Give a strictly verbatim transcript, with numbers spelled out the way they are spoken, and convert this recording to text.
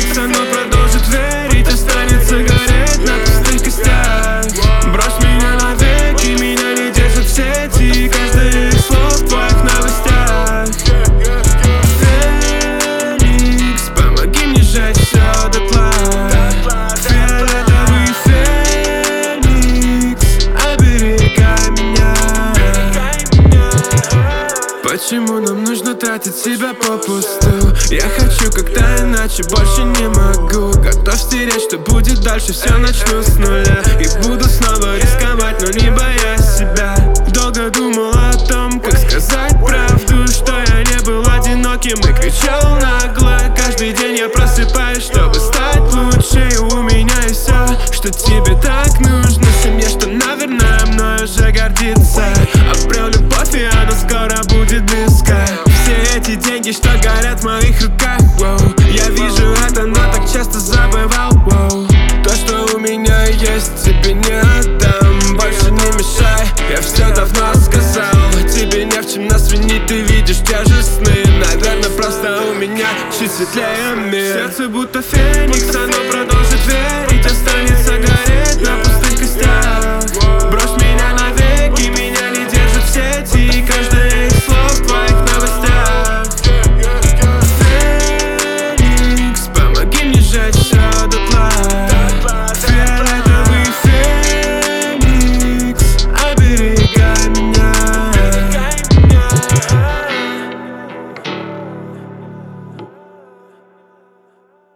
разобьется, но продолжит верить. Останется гореть на пустых костях. Брось меня навеки, меня не держат в сети. Каждое из слов в твоих новостях. Феникс, помоги мне сжечь все дотла. Фиолетовый феникс, оберегай меня. Почему нам нужно тратить себя попусту? Я хочу как-то иначе, больше не могу. Готов стереть, что будет дальше, все начну с нуля. И буду снова рисковать, но не боясь себя. Долго думал о том, как сказать правду, что я не был одиноким и кричал нагло. Каждый день я просыпаюсь, чтобы стать лучше. И у меня есть все, что тебе так нужно. Семья, что, наверное, мной уже гордится. Обрел любовь, и она скоро будет близко. Все эти деньги, что горят в моих руках, воу. Я вижу это, но так часто забывал, воу. То, что у меня есть, тебе не отдам. Больше не мешай, я все давно сказал. Тебе не в чем нас винить, ты видишь те же сны. Наверное, просто у меня чуть светлее мир. Сердце будто фея.